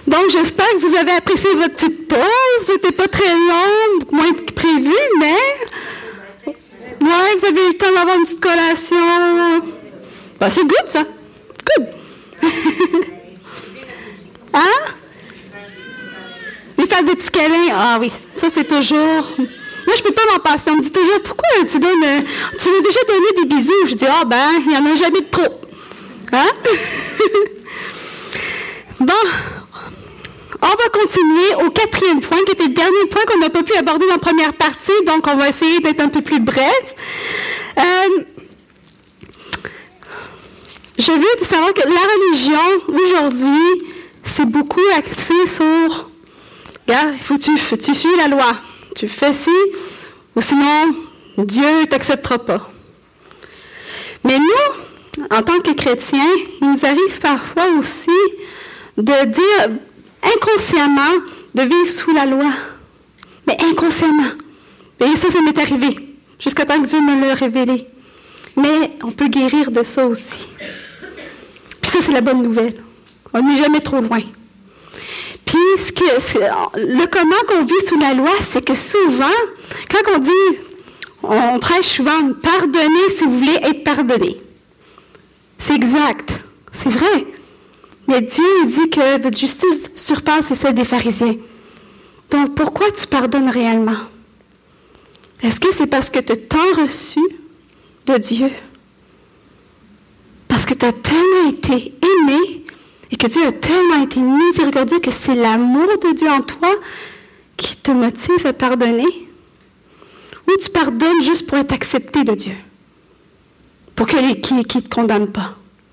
Donc, j'espère que vous avez apprécié votre petite pause. C'était pas très long, moins que prévu, mais... Ouais, vous avez eu le temps d'avoir une petite collation. Ben, c'est good, ça. Good. Hein? Les faire des petits câlins. Ah oui, ça, c'est toujours... Moi, je peux pas m'en passer. On me dit toujours, pourquoi tu m'as déjà donné des bisous? Je dis, il n'y en a jamais de trop. Hein? Bon, on va continuer au 4e point, qui était le dernier point qu'on n'a pas pu aborder dans la première partie, donc on va essayer d'être un peu plus bref. Je veux savoir que la religion, aujourd'hui, c'est beaucoup axé sur, regarde, il faut que tu suis la loi. Tu fais ci, ou sinon, Dieu ne t'acceptera pas. Mais nous, en tant que chrétiens, il nous arrive parfois aussi de dire inconsciemment de vivre sous la loi. Mais inconsciemment. Et ça m'est arrivé, jusqu'à temps que Dieu me l'a révélé. Mais on peut guérir de ça aussi. Puis ça, c'est la bonne nouvelle. On n'est jamais trop loin. Puis, le comment qu'on vit sous la loi, c'est que souvent, quand on dit, on prêche souvent, pardonnez si vous voulez être pardonné. C'est exact. C'est vrai. Mais Dieu dit que votre justice surpasse celle des pharisiens. Donc, pourquoi tu pardonnes réellement? Est-ce que c'est parce que tu as tant reçu de Dieu? Parce que tu as tellement été aimé et que Dieu a tellement été miséricordieux que c'est l'amour de Dieu en toi qui te motive à pardonner? Ou tu pardonnes juste pour être accepté de Dieu? Pour qu'il ne te condamne pas?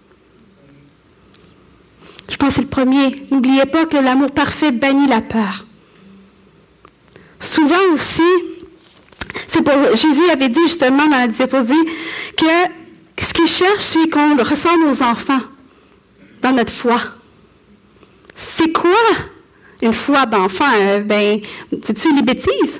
Je pense que c'est le premier. N'oubliez pas que l'amour parfait bannit la peur. Souvent aussi, Jésus avait dit justement dans la diapositive que ce qu'il cherche, c'est qu'on ressemble aux enfants dans notre foi. C'est quoi une foi d'enfant? C'est-tu les bêtises?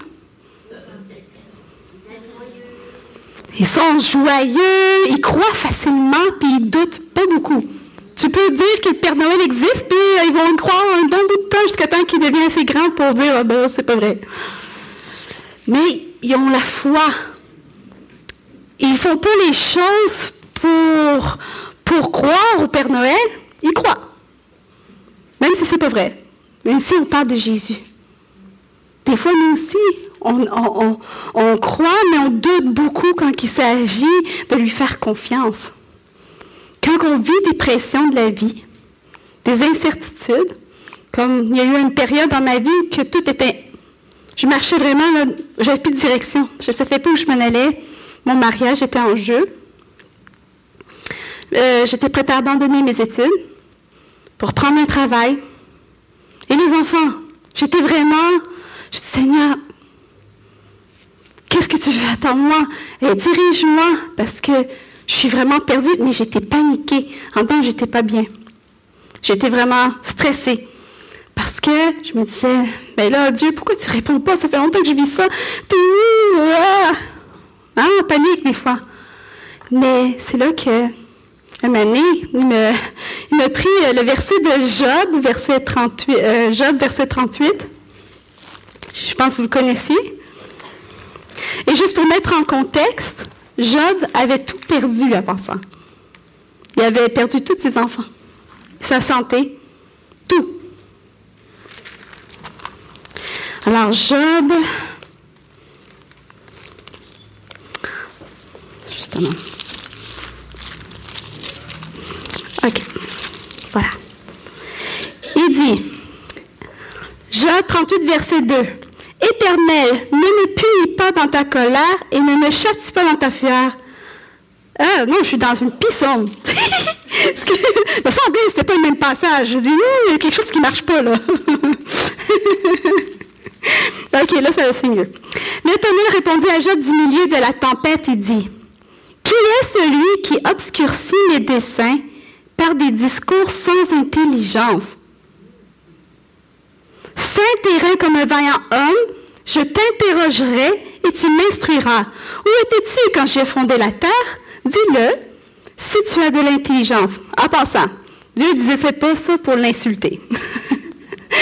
Ils sont joyeux, ils croient facilement, puis ils doutent pas beaucoup. Tu peux dire que le Père Noël existe, puis ils vont y croire un bon bout de temps jusqu'à temps qu'il devient assez grand pour dire « c'est pas vrai ». Mais ils ont la foi. Ils ne font pas les choses pour croire au Père Noël. Ils croient. Même si c'est pas vrai. Même si on parle de Jésus. Des fois, nous aussi, on croit, mais on doute beaucoup quand il s'agit de lui faire confiance. Quand on vit des pressions de la vie, des incertitudes, comme il y a eu une période dans ma vie que tout était... Je marchais vraiment, j'avais plus de direction. Je ne savais pas où je m'en allais. Mon mariage était en jeu. J'étais prête à abandonner mes études pour prendre un travail. Et les enfants, je dis, Seigneur, qu'est-ce que tu veux attendre de moi? Et dirige-moi, parce que je suis vraiment perdue, mais j'étais paniquée. En temps, j'étais pas bien. J'étais vraiment stressée. Parce que je me disais, là, Dieu, pourquoi tu réponds pas? Ça fait longtemps que je vis ça. T'es où? On panique des fois. Mais c'est là que, un moment donné, il m'a pris le verset de Job, verset 38. Je pense que vous le connaissiez. Et juste pour mettre en contexte, Job avait tout perdu en passant. Il avait perdu tous ses enfants, sa santé, tout. Alors, Job, justement. OK, voilà. Il dit, Job 38, verset 2. Éternel, ne me punis pas dans ta colère et ne me châtie pas dans ta fureur. Ah, non, je suis dans une piscine. Parce que, il me semblait que c'était pas le même passage. Je dis, il y a quelque chose qui marche pas, là. OK, là, c'est mieux. L'Éternel répondit à Job du milieu de la tempête et dit, qui est celui qui obscurcit mes desseins par des discours sans intelligence? Saint terrain comme un vaillant homme, je t'interrogerai et tu m'instruiras. Où étais-tu quand j'ai fondé la terre? Dis-le, si tu as de l'intelligence. En passant, Dieu ne disait pas ça pour l'insulter.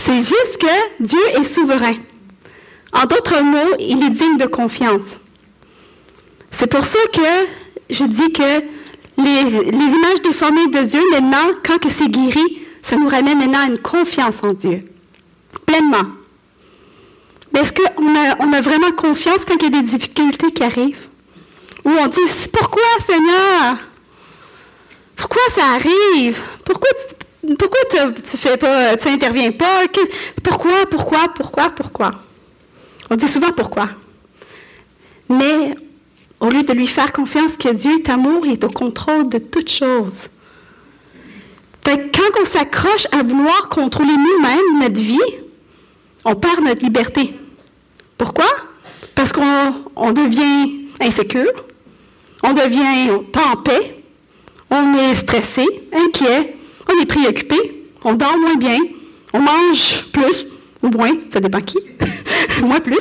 C'est juste que Dieu est souverain. En d'autres mots, il est digne de confiance. C'est pour ça que je dis que les images déformées de Dieu, maintenant, quand que c'est guéri, ça nous ramène maintenant à une confiance en Dieu. Pleinement. Mais est-ce qu'on a vraiment confiance quand il y a des difficultés qui arrivent? Ou on dit, pourquoi, Seigneur? Pourquoi ça arrive? Pourquoi tu fais pas, tu interviens pas? Pourquoi? On dit souvent pourquoi. Mais au lieu de lui faire confiance que Dieu est amour, il est au contrôle de toutes choses. Fait que quand on s'accroche à vouloir contrôler nous-mêmes notre vie, on perd notre liberté. Pourquoi? Parce qu'on devient insécure, on devient pas en paix, on est stressé, inquiet, on est préoccupé, on dort moins bien, on mange plus ou moins, ça dépend qui, moins plus.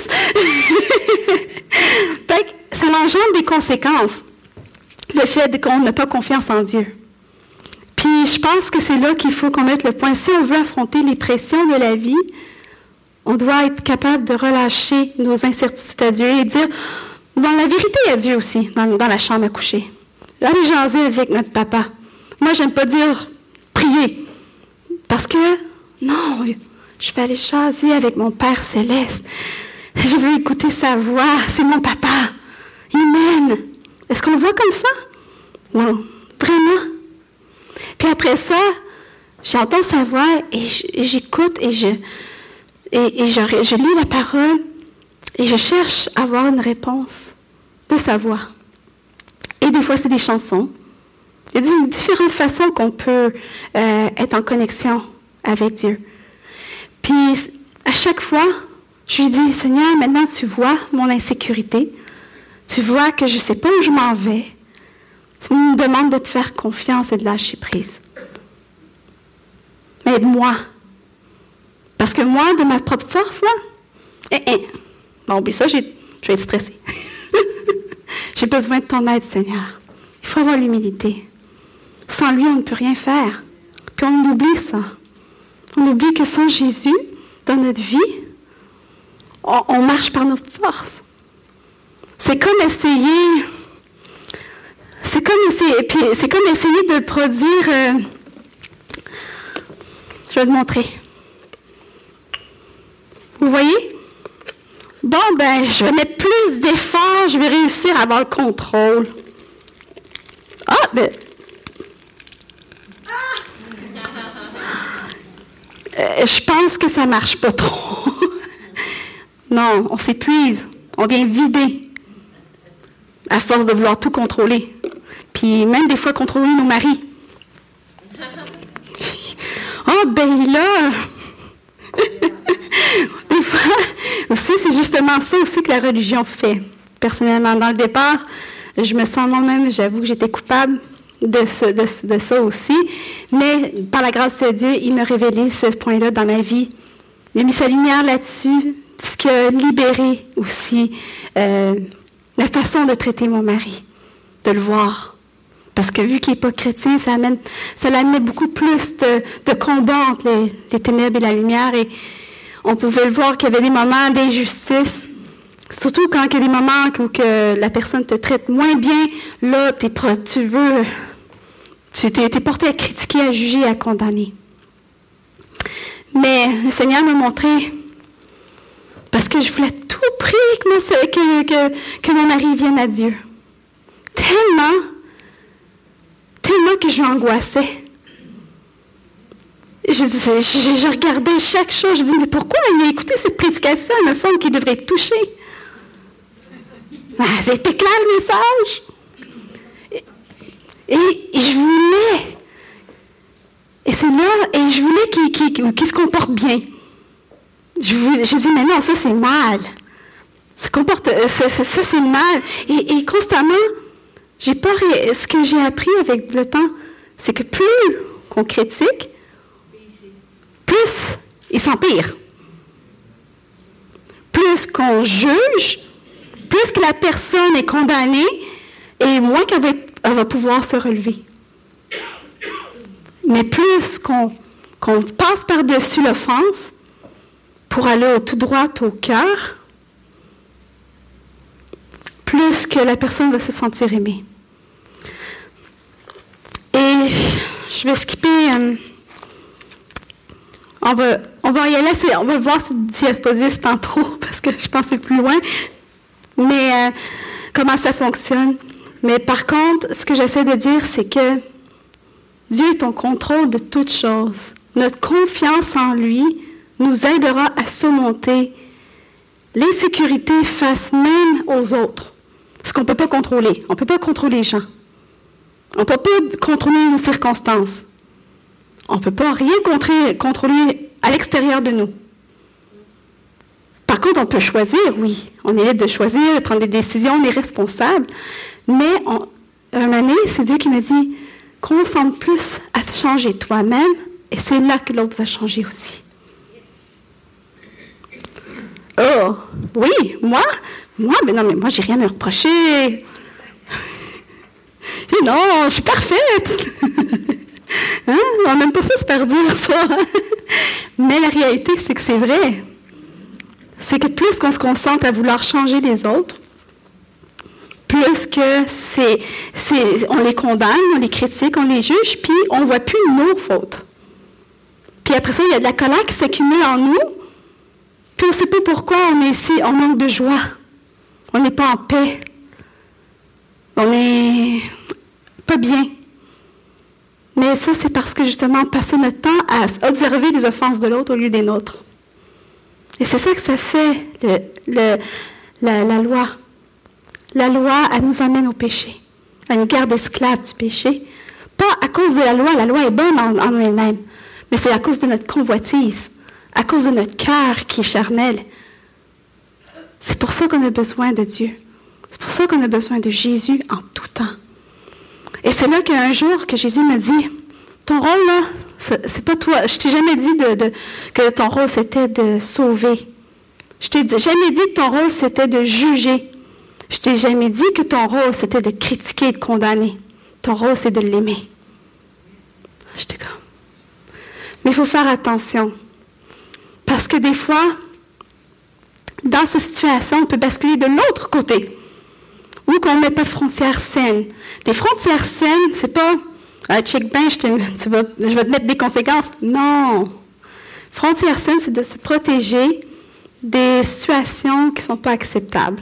Fait que ça engendre des conséquences, le fait qu'on n'a pas confiance en Dieu. Puis je pense que c'est là qu'il faut qu'on mette le point. Si on veut affronter les pressions de la vie, on doit être capable de relâcher nos incertitudes à Dieu et dire, dans la vérité, il y a Dieu aussi, dans la chambre à coucher. Allez jaser avec notre papa. Moi, j'aime pas dire prier, parce que, non, je vais aller jaser avec mon Père Céleste. Je veux écouter sa voix, c'est mon papa. Il m'aime. Est-ce qu'on le voit comme ça? Non, vraiment. Puis après ça, j'entends sa voix et j'écoute et je lis la parole et je cherche à avoir une réponse de sa voix. Et des fois, c'est des chansons. Il y a différentes façons qu'on peut être en connexion avec Dieu. Puis, à chaque fois, je lui dis, Seigneur, maintenant tu vois mon insécurité. Tu vois que je ne sais pas où je m'en vais. Tu me demandes de te faire confiance et de lâcher prise. Mais aide-moi. Parce que moi, de ma propre force, là, bon, puis ça, je vais être stressée. J'ai besoin de ton aide, Seigneur. Il faut avoir l'humilité. Sans lui, on ne peut rien faire. Puis on oublie ça. On oublie que sans Jésus, dans notre vie, on marche par nos forces. C'est comme essayer de produire... je vais te montrer. Vous voyez? Bon, je vais mettre plus d'efforts, je vais réussir à avoir le contrôle. Je pense que ça marche pas trop. Non, on s'épuise, on vient vider à force de vouloir tout contrôler. Puis même des fois contrôler nos maris. Là... Des fois, aussi, c'est justement ça aussi que la religion fait. Personnellement, dans le départ, je me sens moi-même, j'avoue que j'étais coupable de ça aussi. Mais par la grâce de Dieu, il m'a révélé ce point-là dans ma vie. Il a mis sa lumière là-dessus, ce qui a libéré aussi la façon de traiter mon mari, de le voir. Parce que vu qu'il n'est pas chrétien, ça l'amenait beaucoup plus de combat entre les ténèbres et la lumière. Et on pouvait le voir qu'il y avait des moments d'injustice, surtout quand il y a des moments où que la personne te traite moins bien. Là, tu t'es porté à critiquer, à juger, à condamner. Mais le Seigneur m'a montré, parce que je voulais à tout prix que mon mari vienne à Dieu. Tellement que je l'angoissais. Je regardais chaque chose, je dis, mais pourquoi il a écouté cette prédication? Il me semble qu'il devrait être touché. C'était clair le message. Et je voulais. Et c'est là, et je voulais qu'il se comporte bien. J'ai dit, mais non, ça c'est mal. Ça c'est mal. Et constamment, ce que j'ai appris avec le temps, c'est que plus qu'on critique, plus il s'empire. Plus qu'on juge, plus que la personne est condamnée, et moins qu'elle va pouvoir se relever. Mais plus qu'on passe par-dessus l'offense, pour aller tout droit au cœur, plus que la personne va se sentir aimée. Et je vais skipper... On va y aller, on va voir cette diapositive tantôt, parce que je pense que c'est plus loin. Mais comment ça fonctionne. Mais par contre, ce que j'essaie de dire, c'est que Dieu est en contrôle de toutes choses. Notre confiance en lui nous aidera à surmonter l'insécurité face même aux autres. Ce qu'on ne peut pas contrôler. On ne peut pas contrôler les gens. On ne peut pas contrôler nos circonstances. On ne peut pas rien contrôler à l'extérieur de nous. Par contre, on peut choisir, oui. On est libre de choisir, de prendre des décisions, on est responsable. Mais un moment donné, c'est Dieu qui me dit, concentre plus à changer toi-même, et c'est là que l'autre va changer aussi. Oh, oui, moi, mais non, mais moi, j'ai rien à me reprocher. Non, je suis parfaite. Hein? On n'aime pas ça se faire dire ça. Mais la réalité, c'est que c'est vrai. C'est que plus qu'on se concentre à vouloir changer les autres, plus que on les condamne, on les critique, on les juge, puis on ne voit plus nos fautes. Puis après ça, il y a de la colère qui s'accumule en nous, puis on ne sait pas pourquoi on est ici, on manque de joie. On n'est pas en paix. On n'est pas bien. Mais ça, c'est parce que justement, on passait notre temps à observer les offenses de l'autre au lieu des nôtres. Et c'est ça que ça fait, la loi. La loi, elle nous amène au péché. Elle nous garde esclaves du péché. Pas à cause de la loi est bonne en elle-même, mais c'est à cause de notre convoitise, à cause de notre cœur qui est charnel. C'est pour ça qu'on a besoin de Dieu. C'est pour ça qu'on a besoin de Jésus en tout temps. Et c'est là qu'un jour que Jésus me dit, ton rôle là, c'est pas toi. Je t'ai jamais dit que ton rôle c'était de sauver. Je t'ai jamais dit que ton rôle c'était de juger. Je t'ai jamais dit que ton rôle c'était de critiquer et de condamner. Ton rôle c'est de l'aimer. J'étais comme. Mais il faut faire attention. Parce que des fois, dans cette situation, on peut basculer de l'autre côté. Ou qu'on ne met pas de frontières saines. Des frontières saines, c'est pas check ben, je vais te mettre des conséquences. Non. Frontières saines, c'est de se protéger des situations qui ne sont pas acceptables.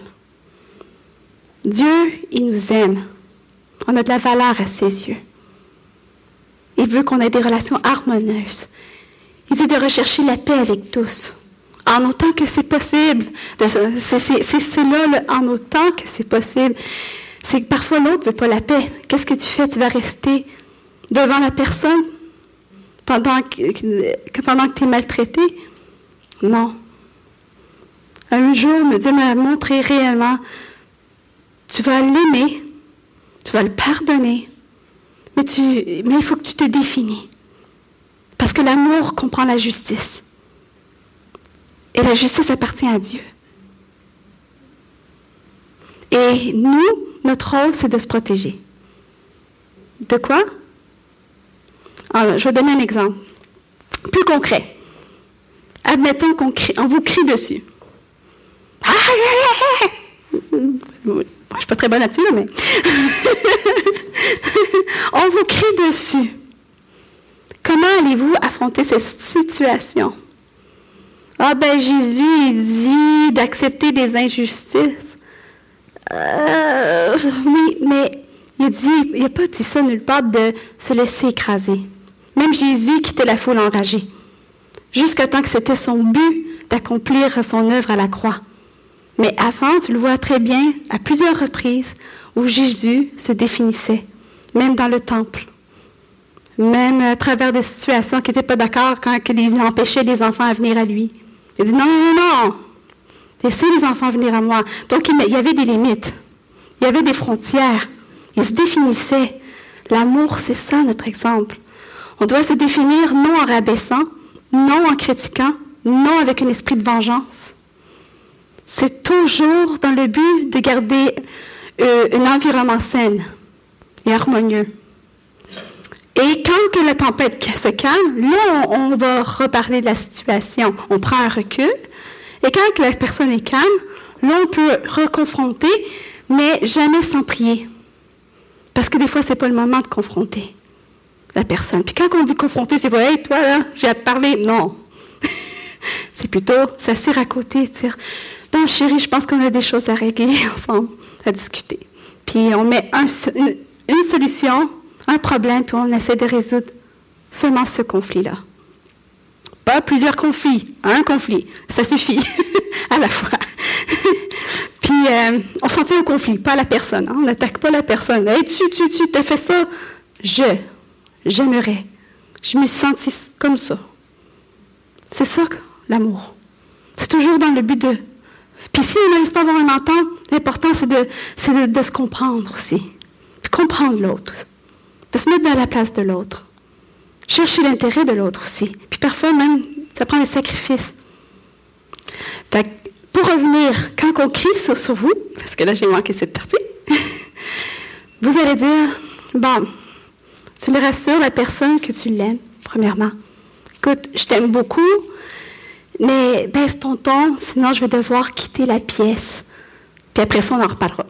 Dieu, il nous aime. On a de la valeur à ses yeux. Il veut qu'on ait des relations harmonieuses. Il dit de rechercher la paix avec tous. En autant que c'est possible. C'est là, en autant que c'est possible. C'est que parfois l'autre ne veut pas la paix. Qu'est-ce que tu fais? Tu vas rester devant la personne pendant que tu es maltraité? Non. Un jour, Dieu m'a montré réellement, tu vas l'aimer, tu vas le pardonner, mais il faut que tu te définis. Parce que l'amour comprend la justice. Et la justice appartient à Dieu. Et nous, notre rôle, c'est de se protéger. De quoi? Alors, je vais donner un exemple. Plus concret. Admettons on vous crie dessus. Je ne suis pas très bonne là-dessus, mais... on vous crie dessus. Comment allez-vous affronter cette situation? Ah ben Jésus, il dit d'accepter des injustices. Oui, mais il n'a pas dit ça nulle part de se laisser écraser. Même Jésus quittait la foule enragée, jusqu'à temps que c'était son but d'accomplir son œuvre à la croix. Mais avant, tu le vois très bien, à plusieurs reprises, où Jésus se définissait, même dans le temple. Même à travers des situations qui n'étaient pas d'accord quand il empêchait les enfants à venir à lui. Il dit non, laissez les enfants venir à moi. Donc il y avait des limites, il y avait des frontières, il se définissait. L'amour, c'est ça notre exemple. On doit se définir non en rabaissant, non en critiquant, non avec un esprit de vengeance. C'est toujours dans le but de garder un environnement sain et harmonieux. Et quand que la tempête se calme, là, on va reparler de la situation. On prend un recul. Et quand la personne est calme, là, on peut reconfronter, mais jamais sans prier. Parce que des fois, c'est pas le moment de confronter la personne. Puis quand on dit confronter, c'est pas « Hey, toi, là, j'ai à te parler. » Non. C'est plutôt s'asseoir à côté et dire « Bon, chérie, je pense qu'on a des choses à régler ensemble, à discuter. » Puis on met une solution, un problème, puis on essaie de résoudre seulement ce conflit-là. Pas plusieurs conflits, un conflit, ça suffit à la fois. Puis on s'en tient au conflit, pas à la personne. Hein? On n'attaque pas la personne. Hey, tu t'as fait ça. J'aimerais. Je me suis sentie comme ça. C'est ça, l'amour. C'est toujours dans le but de... Puis si on n'arrive pas à avoir une entente, l'important, c'est de se comprendre aussi. Puis comprendre l'autre. De se mettre dans la place de l'autre. Chercher l'intérêt de l'autre aussi. Puis parfois, même, ça prend des sacrifices. Fait que, pour revenir, quand on crie sur vous, parce que là, j'ai manqué cette partie, vous allez dire, bon, tu le rassures la personne que tu l'aimes, premièrement. Écoute, je t'aime beaucoup, mais baisse ton ton, sinon je vais devoir quitter la pièce. Puis après ça, on en reparlera.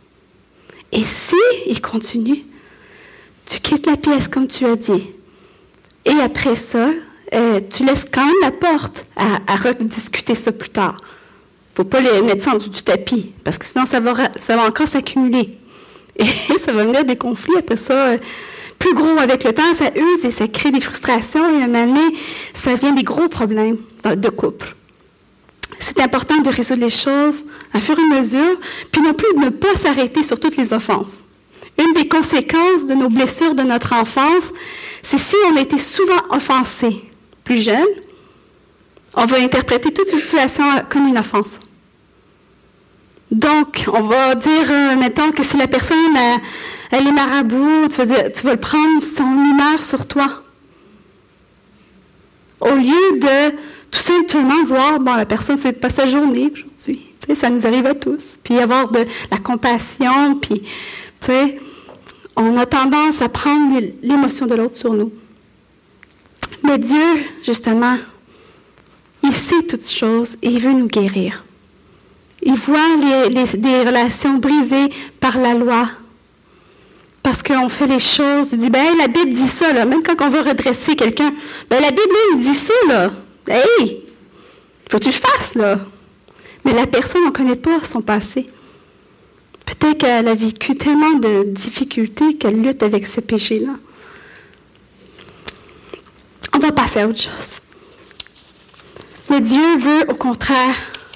Et si il continue, tu quittes la pièce comme tu as dit. Et après ça, tu laisses quand même la porte à rediscuter ça plus tard. Il ne faut pas les mettre ça en dessous du tapis, parce que sinon ça va encore s'accumuler. Et ça va venir des conflits après ça. Plus gros avec le temps, ça use et ça crée des frustrations. Et à un moment donné, ça devient des gros problèmes de couple. C'est important de résoudre les choses à fur et à mesure, puis non plus de ne pas s'arrêter sur toutes les offenses. Une des conséquences de nos blessures de notre enfance, c'est si on a été souvent offensé plus jeune, on va interpréter toute situation comme une offense. Donc, on va dire, mettons, que si la personne, elle est marabout, tu vas le prendre son image sur toi. Au lieu de tout simplement voir, bon, la personne, c'est pas sa journée aujourd'hui. Tu sais, ça nous arrive à tous. Puis avoir de la compassion, puis, tu sais, on a tendance à prendre l'émotion de l'autre sur nous. Mais Dieu, justement, il sait toutes choses et il veut nous guérir. Il voit des relations brisées par la loi. Parce qu'on fait les choses. Il dit, ben, la Bible dit ça, là. Même quand on veut redresser quelqu'un. Ben, la Bible, elle dit ça, là. Hey! Faut que tu le fasses, là. Mais la personne, on ne connaît pas son passé. Peut-être qu'elle a vécu tellement de difficultés qu'elle lutte avec ce péché-là. On va passer à autre chose. Mais Dieu veut, au contraire,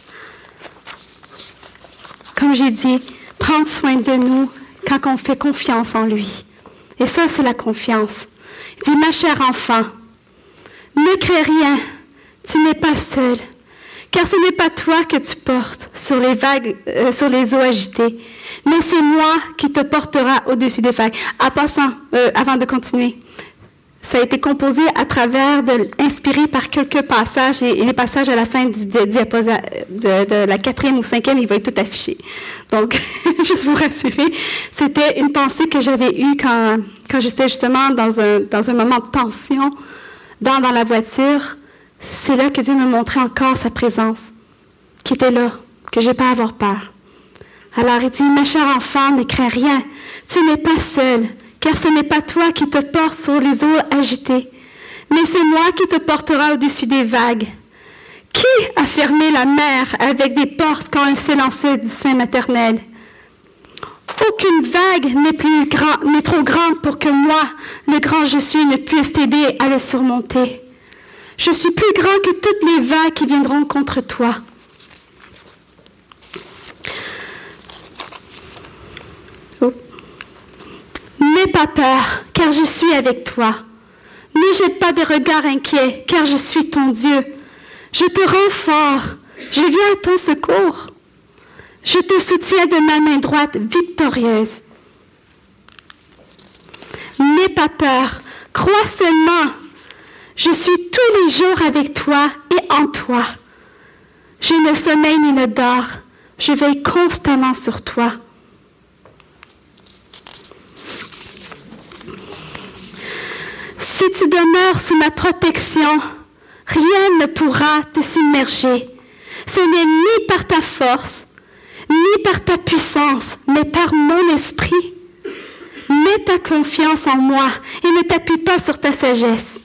comme j'ai dit, prendre soin de nous quand on fait confiance en lui. Et ça, c'est la confiance. Il dit, ma chère enfant, ne crains rien, tu n'es pas seule, car ce n'est pas toi que tu portes sur les vagues, sur les eaux agitées, mais c'est moi qui te portera au-dessus des vagues. En passant, avant de continuer, ça a été composé à travers, inspiré par quelques passages, et les passages à la fin du diapositive, de la 4e ou 5e, il va être tout affiché. Donc, juste vous rassurer, c'était une pensée que j'avais eue quand j'étais justement dans un moment de tension, dans la voiture. C'est là que Dieu me montrait encore sa présence, qui était là, que je n'ai pas à avoir peur. Alors, il dit, ma chère enfant, ne crains rien, tu n'es pas seule, car ce n'est pas toi qui te portes sur les eaux agitées, mais c'est moi qui te portera au-dessus des vagues. Qui a fermé la mer avec des portes quand elle s'est lancée du sein maternel? Aucune vague n'est trop grande pour que moi, le grand je suis, ne puisse t'aider à le surmonter. Je suis plus grand que toutes les vagues qui viendront contre toi. N'aie pas peur, car je suis avec toi. Ne jette pas des regards inquiets, car je suis ton Dieu. Je te rends fort, je viens à ton secours. Je te soutiens de ma main droite victorieuse. N'aie pas peur, crois seulement. Je suis tous les jours avec toi et en toi. Je ne sommeille ni ne dors, je veille constamment sur toi. Si tu demeures sous ma protection, rien ne pourra te submerger. Ce n'est ni par ta force, ni par ta puissance, mais par mon esprit. Mets ta confiance en moi et ne t'appuie pas sur ta sagesse.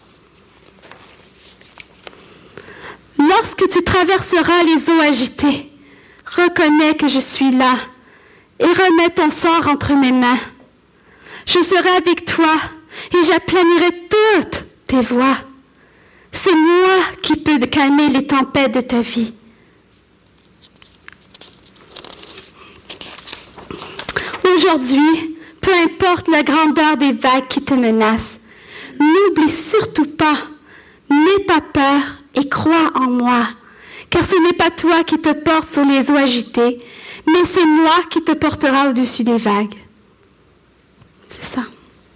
Lorsque tu traverseras les eaux agitées, reconnais que je suis là et remets ton sort entre mes mains. Je serai avec toi et j'aplanirai toutes tes voies. C'est moi qui peux calmer les tempêtes de ta vie. Aujourd'hui, peu importe la grandeur des vagues qui te menacent, n'oublie surtout pas, n'aie pas peur et crois en moi, car ce n'est pas toi qui te portes sur les eaux agitées, mais c'est moi qui te portera au-dessus des vagues. C'est ça.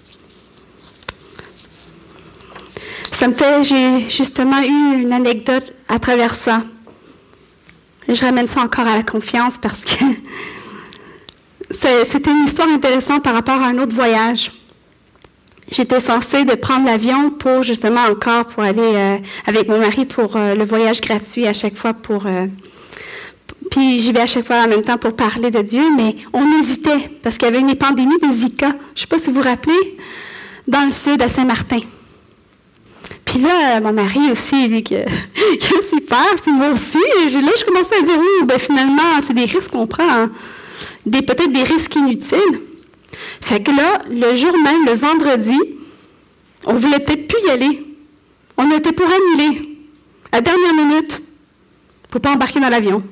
J'ai justement eu une anecdote à travers ça. Je ramène ça encore à la confiance parce que c'était une histoire intéressante par rapport à un autre voyage. J'étais censée de prendre l'avion pour justement encore pour aller avec mon mari pour le voyage gratuit à chaque fois puis j'y vais à chaque fois en même temps pour parler de Dieu, mais on hésitait parce qu'il y avait une pandémie de Zika. Je ne sais pas si vous vous rappelez, dans le sud, à Saint-Martin. Puis là, mon mari aussi, il a aussi peur, puis moi aussi. Et là, je commençais à dire, finalement, c'est des risques qu'on prend, hein. Peut-être des risques inutiles. Fait que là, le jour même, le vendredi, on voulait peut-être plus y aller. On était pour annuler, à la dernière minute, pour ne pas embarquer dans l'avion.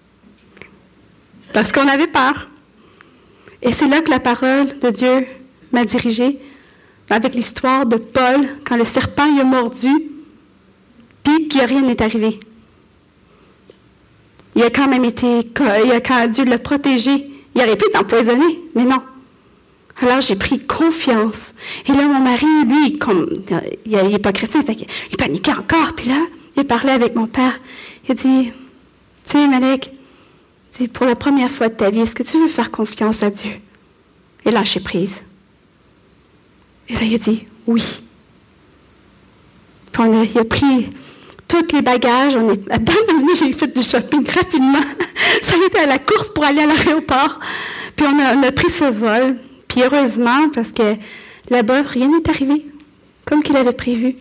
Parce qu'on avait peur. Et c'est là que la parole de Dieu m'a dirigée, avec l'histoire de Paul, quand le serpent il a mordu, puis qu'il rien n'est arrivé. Il a quand même Dieu l'a protégé. Il aurait pu être empoisonné, mais non. Alors j'ai pris confiance. Et là, mon mari, lui, il n'est pas chrétien, il paniquait encore. Puis là, il parlait avec mon père. Il a dit, tu sais, Malek, pour la première fois de ta vie, est-ce que tu veux faire confiance à Dieu? Et lâcher prise. Et là, il a dit, oui. Puis il a pris tous les bagages. J'ai fait du shopping rapidement. Ça a été à la course pour aller à l'aéroport. Puis on a pris ce vol. Puis heureusement, parce que là-bas, rien n'est arrivé, comme qu'il avait prévu.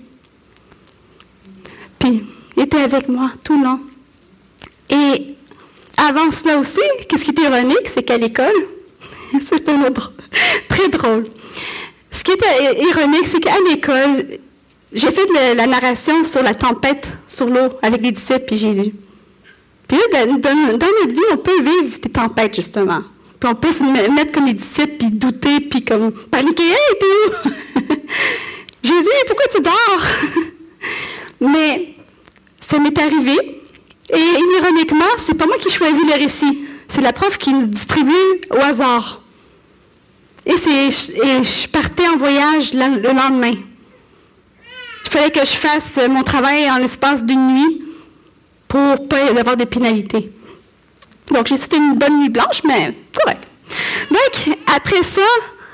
Puis il était avec moi tout le long. Et avant cela aussi, qu'est-ce qui est ironique, c'est qu'à l'école, c'est très drôle. Ce qui est ironique, c'est qu'à l'école, j'ai fait la narration sur la tempête sur l'eau avec les disciples et Jésus. Puis là, dans notre vie, on peut vivre des tempêtes, justement. Puis on peut se mettre comme les disciples, puis douter, puis comme paniquer. « Hey, t'es où? » Jésus, pourquoi tu dors? Mais ça m'est arrivé. Et ironiquement, c'est pas moi qui choisis le récit. C'est la prof qui nous distribue au hasard. Et je partais en voyage le lendemain. Il fallait que je fasse mon travail en l'espace d'une nuit pour ne pas avoir de pénalité. Donc, j'ai cité une bonne nuit blanche, mais correct. Donc, après ça,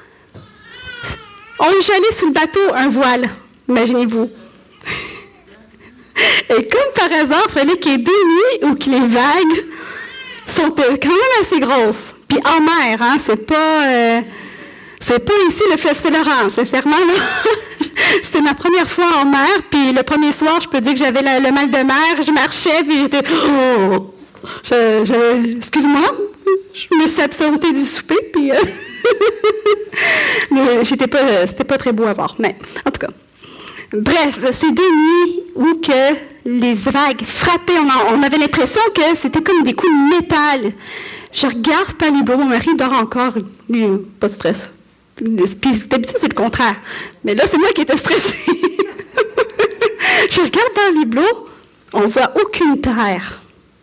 j'allais sur le bateau, un voile, imaginez-vous. Et comme par hasard, il fallait qu'il y ait 2 nuits où que les vagues sont quand même assez grosses. Puis en mer, hein, c'est pas ici le fleuve Saint-Laurent, sincèrement, là. C'était ma première fois en mer, puis le premier soir, je peux dire que j'avais le mal de mer, je marchais, puis j'étais... excuse-moi, je me suis absentée du souper, puis... mais c'était pas très beau à voir, mais en tout cas. Bref, ces 2 nuits où que les vagues frappaient, on avait l'impression que c'était comme des coups de métal. Je regarde Palibot, mon mari dort encore, lui, pas de stress. Puis d'habitude, c'est le contraire. Mais là, c'est moi qui étais stressée. Je regarde Palibot, on voit aucune terre.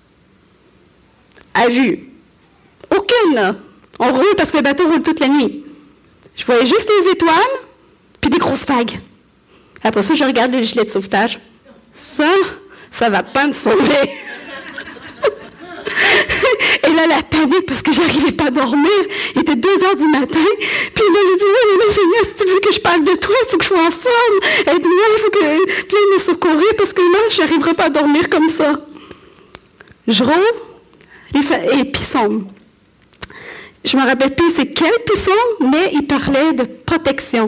À vue. Aucune, là. On roule parce que le bateau roule toute la nuit. Je voyais juste les étoiles, puis des grosses vagues. Après ça, je regarde le gilet de sauvetage. Ça va pas me sauver. Et là, là, la panique parce que j'arrivais pas à dormir. Il était 2h du matin. Puis là, j'ai dit, oui, mais Seigneur, si tu veux que je parle de toi, il faut que je sois en forme. Aide-moi, il faut que vienne me secourir parce que là, je n'arriverai pas à dormir comme ça. Je rouvre et psaume. Je ne me rappelle plus c'est quel psaume, mais il parlait de protection.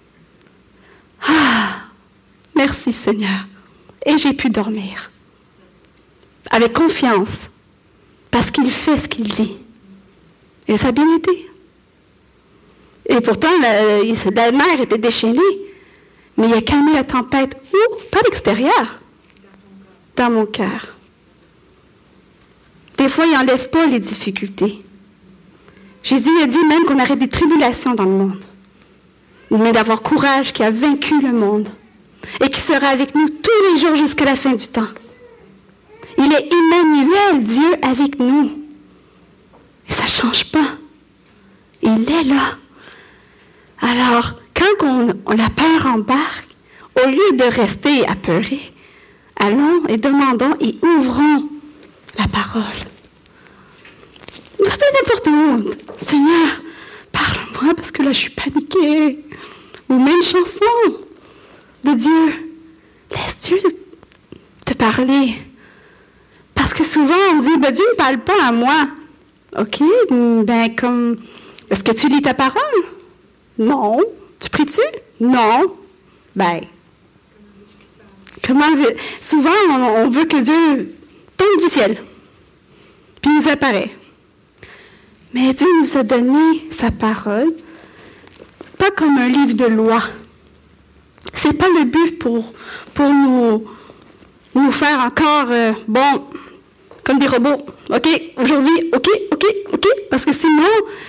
Ah, merci Seigneur. Et j'ai pu dormir. Avec confiance. Parce qu'il fait ce qu'il dit. Et ça a bien été. Et pourtant, la mer était déchaînée. Mais il a calmé la tempête. Où? Pas à l'extérieur. Dans mon cœur. Des fois, il n'enlève pas les difficultés. Jésus a dit même qu'on aurait des tribulations dans le monde. Mais d'avoir courage qui a vaincu le monde. Et qui sera avec nous tous les jours jusqu'à la fin du temps. Il est Emmanuel, Dieu avec nous. Et ça ne change pas. Il est là. Alors, quand la peur embarque, au lieu de rester apeurés, allons et demandons et ouvrons la parole. Ça peut être n'importe où. Seigneur, parle-moi parce que là, je suis paniquée. Ou même une chanson de Dieu. Laisse Dieu te parler. Parce que souvent, on dit, Dieu ne parle pas à moi. OK, comme, est-ce que tu lis ta parole? Non. Tu pries-tu? Non. Souvent, on veut que Dieu tombe du ciel, puis nous apparaît. Mais Dieu nous a donné sa parole, pas comme un livre de loi. C'est pas le but pour nous faire encore, comme des robots. OK, aujourd'hui, OK, parce que sinon,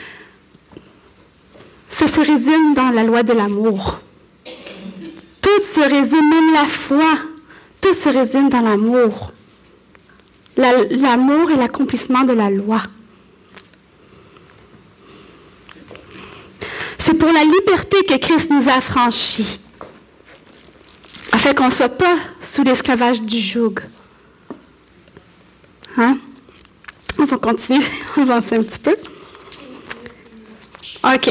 ça se résume dans la loi de l'amour. Tout se résume, même la foi, tout se résume dans l'amour. L'amour est l'accomplissement de la loi. C'est pour la liberté que Christ nous a affranchis, afin qu'on ne soit pas sous l'esclavage du joug. Hein? On va continuer, on va avancer un petit peu. OK.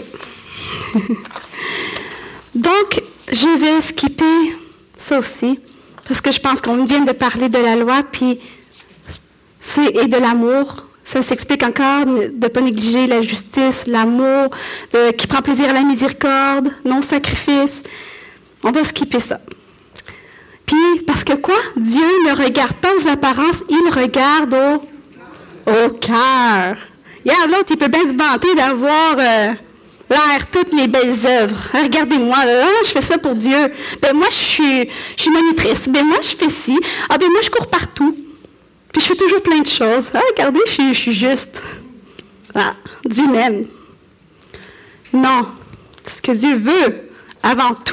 Donc, je vais skipper ça aussi, parce que je pense qu'on vient de parler de la loi, puis et de l'amour. Ça s'explique encore de ne pas négliger la justice, l'amour, qui prend plaisir à la miséricorde, non-sacrifice. On va skipper ça. Puis, parce que quoi? Dieu ne regarde pas aux apparences, il regarde au cœur. Regarde, l'autre, il peut bien se vanter d'avoir l'air, toutes les belles œuvres. Regardez-moi, là, je fais ça pour Dieu. Moi, je suis monitrice. Moi, je fais ci. Moi, je cours partout. Puis, je fais toujours plein de choses. Regardez, je suis juste. Dieu m'aime. Non. Ce que Dieu veut, avant tout,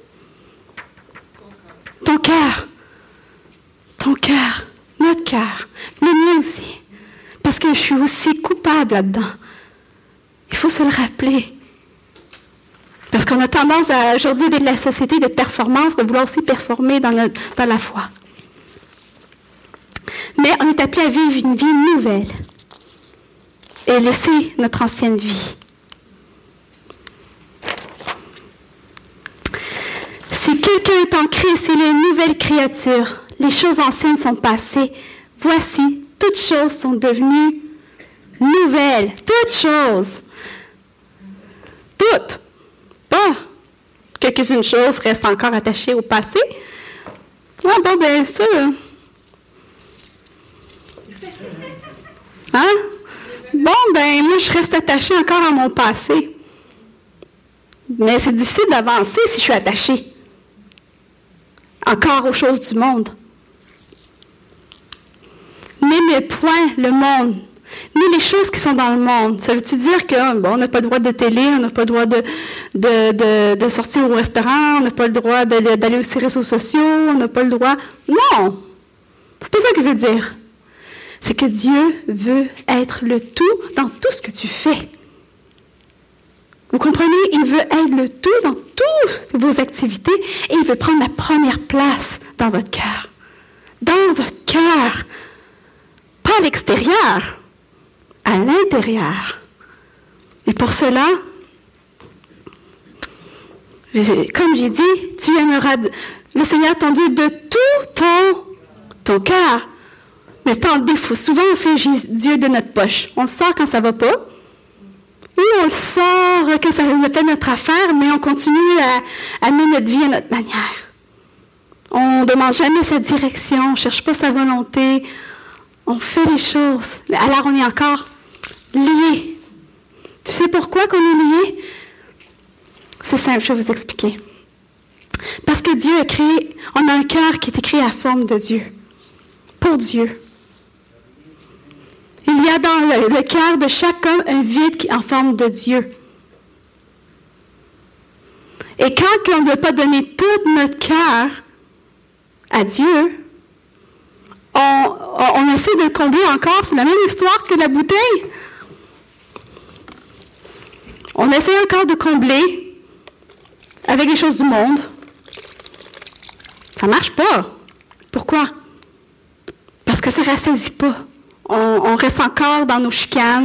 ton cœur, notre cœur, le mien aussi. Parce que je suis aussi coupable là-dedans. Il faut se le rappeler. Parce qu'on a tendance aujourd'hui d'être la société de performance, de vouloir aussi performer dans la foi. Mais on est appelé à vivre une vie nouvelle et laisser notre ancienne vie. Si quelqu'un est en Christ, il est une nouvelle créature. Les choses anciennes sont passées. Voici, toutes choses sont devenues nouvelles. Toutes choses. Toutes. Pas quelques-unes choses restent encore attachées au passé. Ça. Hein? Moi, je reste attachée encore à mon passé. Mais c'est difficile d'avancer si je suis attachée encore aux choses du monde. N'aimez point le monde, ni les choses qui sont dans le monde. Ça veut-tu dire qu'on n'a pas le droit de télé, on n'a pas le droit de sortir au restaurant, on n'a pas le droit d'aller sur les réseaux sociaux, on n'a pas le droit... Non! C'est pas ça que je veux dire. C'est que Dieu veut être le tout dans tout ce que tu fais. Vous comprenez? Il veut être le tout dans toutes vos activités et il veut prendre la première place dans votre cœur. Dans votre cœur. Pas à l'extérieur. à l'intérieur. Et pour cela, comme j'ai dit, tu aimeras le Seigneur ton Dieu de tout ton cœur. Mais c'est en défaut. Souvent, on fait Dieu de notre poche. On le sort quand ça ne va pas. Ou on le sort quand ça fait notre affaire, mais on continue à mener notre vie à notre manière. On ne demande jamais sa direction, on ne cherche pas sa volonté. On fait les choses. Alors, on est encore lié. Tu sais pourquoi qu'on est lié? C'est simple, je vais vous expliquer. Parce que Dieu a créé, on a un cœur qui est créé à forme de Dieu. Pour Dieu. Il y a dans le cœur de chaque homme un vide en forme de Dieu. Et quand on ne veut pas donner tout notre cœur à Dieu, on essaie de le combler encore. C'est la même histoire que la bouteille. On essaie encore de combler avec les choses du monde. Ça ne marche pas. Pourquoi? Parce que ça ne rassasie pas. On reste encore dans nos chicanes,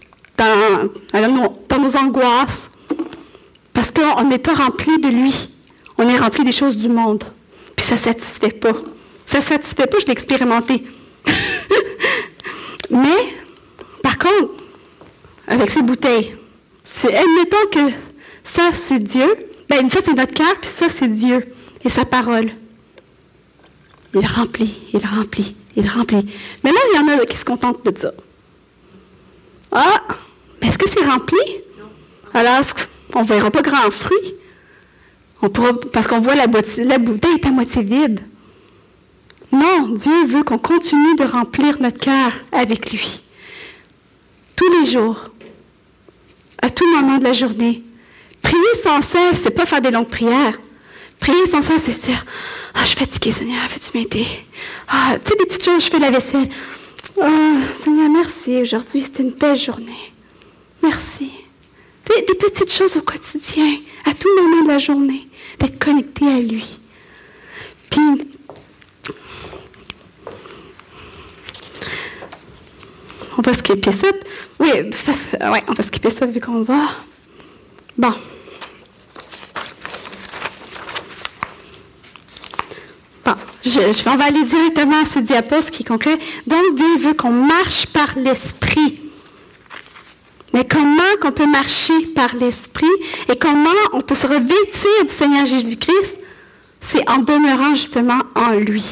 dans nos angoisses, parce qu'on n'est pas rempli de lui. On est rempli des choses du monde. Puis ça ne satisfait pas. Ça ne satisfait pas, je l'ai expérimenté. Mais, par contre, avec ces bouteilles, admettons que ça, c'est Dieu, bien ça, c'est notre cœur, puis ça, c'est Dieu et sa parole. Il remplit, il remplit. Il remplit. Mais là, il y en a qui se contentent de ça. Ah, mais est-ce que c'est rempli? Non. Alors, on ne verra pas grand fruit. Parce qu'on voit la bouteille est à moitié vide. Non, Dieu veut qu'on continue de remplir notre cœur avec lui. Tous les jours. À tout moment de la journée. Prier sans cesse, c'est pas faire des longues prières. Prier sans cesse, c'est dire « Ah, je suis fatiguée, Seigneur, veux-tu m'aider? Ah, tu sais, des petites choses, je fais la vaisselle. Oh, Seigneur, merci, aujourd'hui, c'était une belle journée. Merci. » Des petites choses au quotidien, à tout moment de la journée, d'être connecté à lui. Puis, on va skipper ça. Oui, on va skipper ça vu qu'on va. Bon. On va aller directement à ce diapo, ce qui est concret. Donc, Dieu veut qu'on marche par l'Esprit. Mais comment qu'on peut marcher par l'Esprit et comment on peut se revêtir du Seigneur Jésus-Christ? C'est en demeurant justement en lui.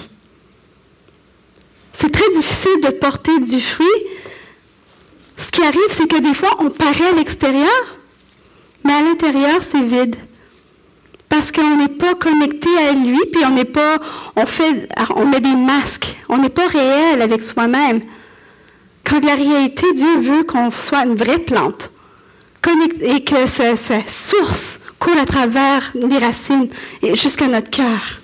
C'est très difficile de porter du fruit. Ce qui arrive, c'est que des fois, on paraît à l'extérieur, mais à l'intérieur, c'est vide. Parce qu'on n'est pas connecté à lui, puis on met des masques. On n'est pas réel avec soi-même. Quand la réalité, Dieu veut qu'on soit une vraie plante. Et que sa source coule à travers les racines et jusqu'à notre cœur.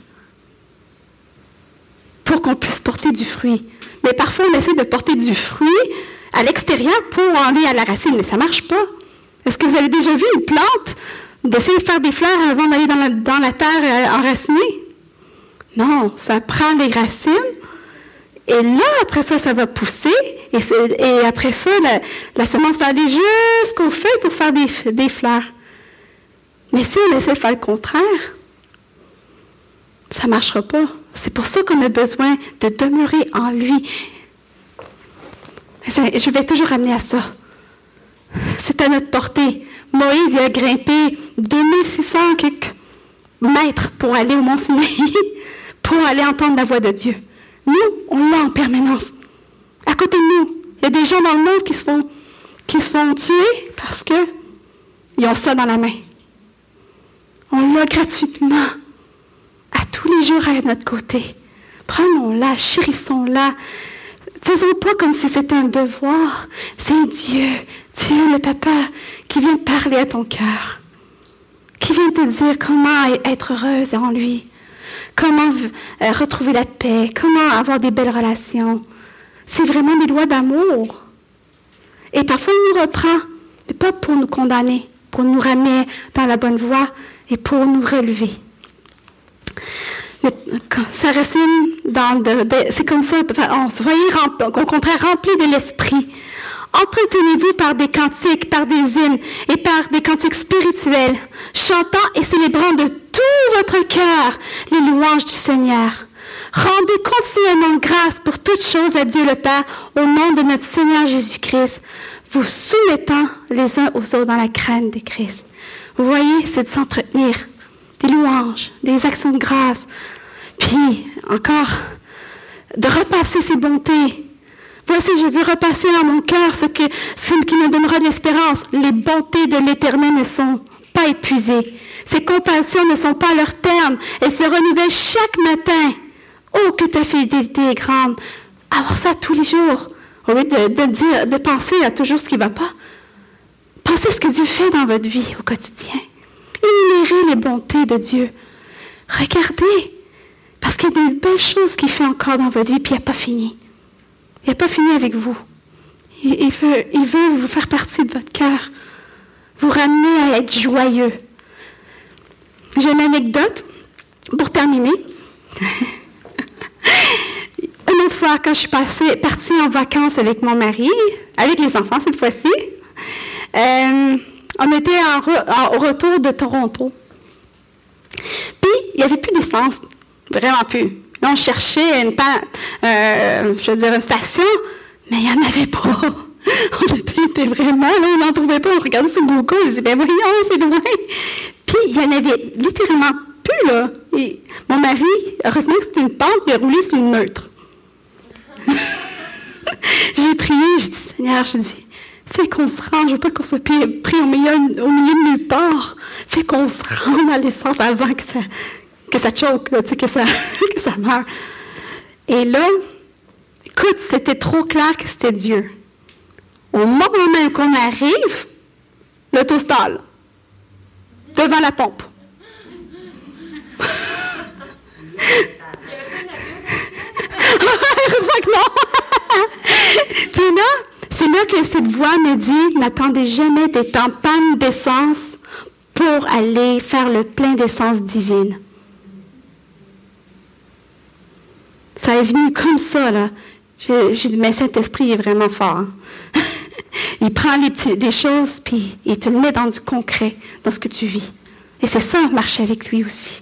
Pour qu'on puisse porter du fruit. Mais parfois, on essaie de porter du fruit à l'extérieur pour aller à la racine, mais ça ne marche pas. Est-ce que vous avez déjà vu une plante d'essayer de faire des fleurs avant d'aller dans la terre enracinée? Non, ça prend les racines. Et là, après ça, ça va pousser. Et après ça, la semence va aller jusqu'aux feuilles pour faire des fleurs. Mais si on essaie de faire le contraire, ça ne marchera pas. C'est pour ça qu'on a besoin de demeurer en lui. Je vais toujours ramener à ça. C'est à notre portée. Moïse, il a grimpé 2600 mètres pour aller au mont Sinaï, pour aller entendre la voix de Dieu. Nous, on l'a en permanence. À côté de nous, il y a des gens dans le monde qui se font tuer parce qu'ils ont ça dans la main. On l'a gratuitement, à tous les jours à notre côté. Prenons-la, chérissons-la. Faisons pas comme si c'était un devoir. C'est Dieu, le Papa, qui vient parler à ton cœur, qui vient te dire comment être heureuse en lui, comment retrouver la paix, comment avoir des belles relations. C'est vraiment des lois d'amour. Et parfois, il nous reprend, mais pas pour nous condamner, pour nous ramener dans la bonne voie et pour nous relever. Sa racine, c'est comme ça, on se voyait au contraire rempli de l'esprit, Entretenez-vous par des cantiques, par des hymnes et par des cantiques spirituels, chantant et célébrant de tout votre cœur les louanges du Seigneur. Rendez continuellement grâce pour toutes choses à Dieu le Père au nom de notre Seigneur Jésus-Christ, vous soumettant les uns aux autres dans la crainte de Christ. Vous voyez, c'est de s'entretenir, des louanges, des actions de grâce, puis encore de repasser ses bontés. Voici, je veux repasser dans mon cœur ce qui me donnera de l'espérance. Les bontés de l'Éternel ne sont pas épuisées. Ses compassions ne sont pas à leur terme. Elles se renouvellent chaque matin. Oh, que ta fidélité est grande. Avoir ça tous les jours, au lieu de penser à toujours ce qui ne va pas. Pensez à ce que Dieu fait dans votre vie au quotidien. Énumérez les bontés de Dieu. Regardez, parce qu'il y a des belles choses qu'il fait encore dans votre vie, puis il n'a pas fini. Il n'a pas fini avec vous. Il veut vous faire partie de votre cœur, vous ramener à être joyeux. J'ai une anecdote pour terminer. Une autre fois, quand je suis partie en vacances avec mon mari, avec les enfants cette fois-ci, on était au retour de Toronto. Puis, il n'y avait plus d'essence. Vraiment plus. Là, on cherchait une station, mais il n'y en avait pas. On était vraiment là, on n'en trouvait pas. On regardait sur Google, on se disait, ben voyons, c'est loin. Puis, il y en avait littéralement plus, là. Et mon mari, heureusement que c'était une pente, il a roulé sur une neutre. J'ai prié, j'ai dit, Seigneur, fais qu'on se rende, je veux pas qu'on soit pris au milieu de nulle part. Fais qu'on se rende à l'essence avant que ça choque, là, que ça meure. Et là, écoute, c'était trop clair que c'était Dieu. Au moment même qu'on arrive, l'auto-stall, devant la pompe. Heureusement que non! Puis là, c'est là que cette voix me dit, n'attendez jamais d'être en panne d'essence pour aller faire le plein d'essence divine. Ça est venu comme ça, là. J'ai dit, mais Saint-Esprit est vraiment fort. Hein? Il prend des choses, puis il te le met dans du concret, dans ce que tu vis. Et c'est ça, marcher avec lui aussi.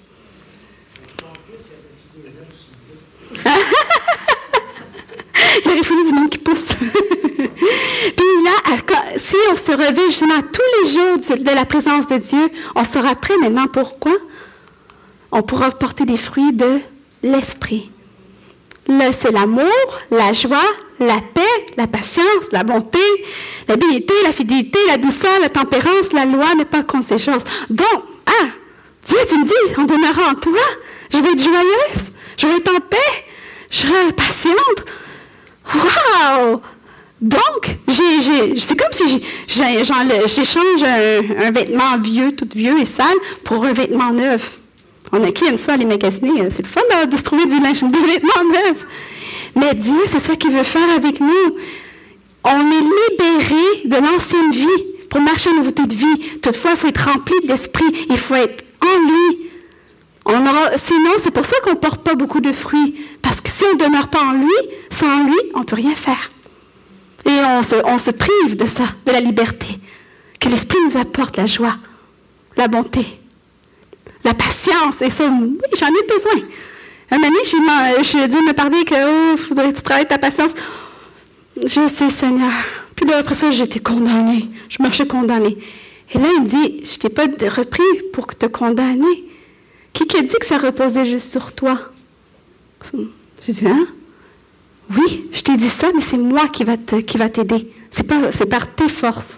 Il aurait fallu du monde qui pousse. Puis là, si on se revêt justement tous les jours de la présence de Dieu, on sera prêt maintenant. Pourquoi? On pourra porter des fruits de l'esprit. Là, c'est l'amour, la joie, la paix, la patience, la bonté, l'habileté, la fidélité, la douceur, la tempérance, la loi n'est pas contre ces choses. Donc, Dieu, tu me dis, on demeurera en toi, je vais être joyeuse, je vais être en paix, je serai patiente. Wow! Donc, c'est comme si j'échange un vêtement vieux, tout vieux et sale, pour un vêtement neuf. On a qui aime ça, les magasiner? C'est le fun de se trouver des vêtements neufs. Mais Dieu, c'est ça qu'il veut faire avec nous. On est libéré de l'ancienne vie pour marcher en nouveauté de vie. Toutefois, il faut être rempli d'esprit. Il faut être en lui. Sinon, c'est pour ça qu'on ne porte pas beaucoup de fruits. Parce que si on ne demeure pas en lui, sans lui, on ne peut rien faire. Et on se prive de ça, de la liberté. Que l'esprit nous apporte la joie, la bonté, la patience. Et ça, oui, j'en ai besoin. Un moment donné, j'ai dit me parler que, faudrait que tu travailles ta patience. Je sais, Seigneur. Puis là, après ça, j'étais condamnée. Je marchais condamnée. Et là, il me dit, je t'ai pas repris pour te condamner. Qui a dit que ça reposait juste sur toi? J'ai dit, hein? Oui, je t'ai dit ça, mais c'est moi qui va t'aider. C'est par tes forces.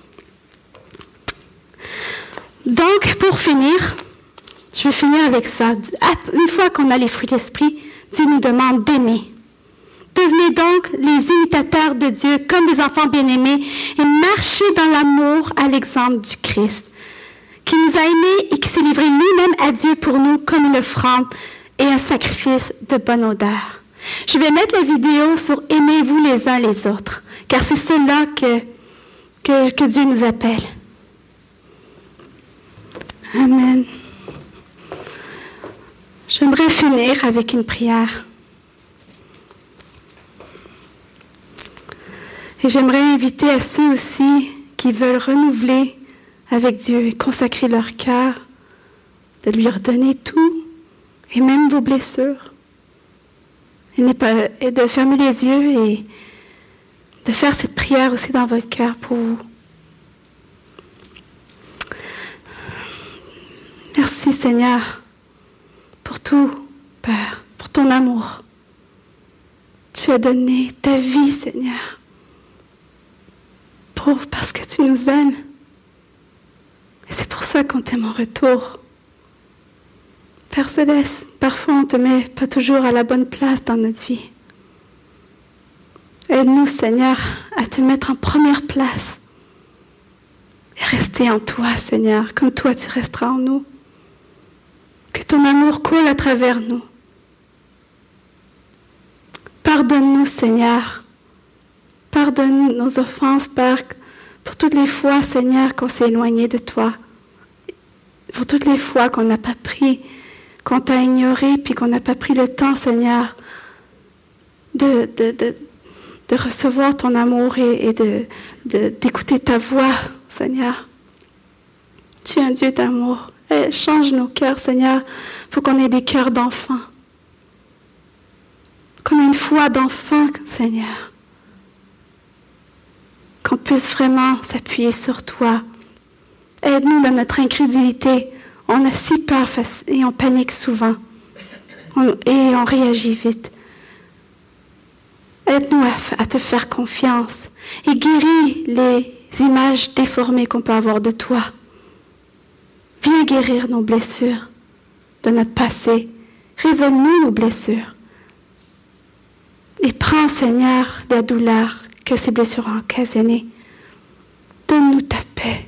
Donc, pour finir, je vais finir avec ça. Une fois qu'on a les fruits d'esprit, Dieu nous demande d'aimer. Devenez donc les imitateurs de Dieu comme des enfants bien-aimés et marchez dans l'amour à l'exemple du Christ, qui nous a aimés et qui s'est livré lui-même à Dieu pour nous comme une offrande et un sacrifice de bonne odeur. Je vais mettre la vidéo sur « Aimez-vous les uns les autres », car c'est cela que Dieu nous appelle. Amen. J'aimerais finir avec une prière. Et j'aimerais inviter à ceux aussi qui veulent renouveler avec Dieu et consacrer leur cœur, de lui redonner tout, et même vos blessures. Et de fermer les yeux et de faire cette prière aussi dans votre cœur pour vous. Merci Seigneur pour tout, Père, pour ton amour. Tu as donné ta vie, Seigneur, parce que tu nous aimes. Et c'est pour ça qu'on t'aime en retour. Père Céleste, parfois on ne te met pas toujours à la bonne place dans notre vie. Aide-nous, Seigneur, à te mettre en première place et rester en toi, Seigneur, comme toi tu resteras en nous. Que ton amour coule à travers nous. Pardonne-nous, Seigneur. Pardonne nos offenses, Père, pour toutes les fois, Seigneur, qu'on s'est éloigné de toi. Pour toutes les fois qu'on n'a pas pris, qu'on t'a ignoré, puis qu'on n'a pas pris le temps, Seigneur, de recevoir ton amour et d'écouter ta voix, Seigneur. Tu es un Dieu d'amour. Change nos cœurs, Seigneur, pour qu'on ait des cœurs d'enfants. Qu'on ait une foi d'enfant, Seigneur. Qu'on puisse vraiment s'appuyer sur toi. Aide-nous dans notre incrédulité. On a si peur et on panique souvent. Et on réagit vite. Aide-nous à te faire confiance et guéris les images déformées qu'on peut avoir de toi. Viens guérir nos blessures de notre passé. Révèle-nous nos blessures. Et prends, Seigneur, la douleur que ces blessures ont occasionnées. Donne-nous ta paix.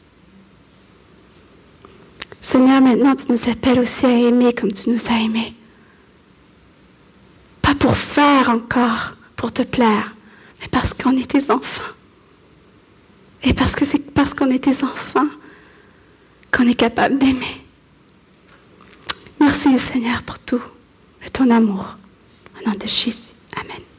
Seigneur, maintenant, tu nous appelles aussi à aimer comme tu nous as aimés. Pas pour faire encore, pour te plaire, mais parce qu'on est tes enfants. Et parce que c'est parce qu'on est tes enfants qu'on est capable d'aimer. Merci, Seigneur, pour tout, et ton amour. Au nom de Jésus. Amen.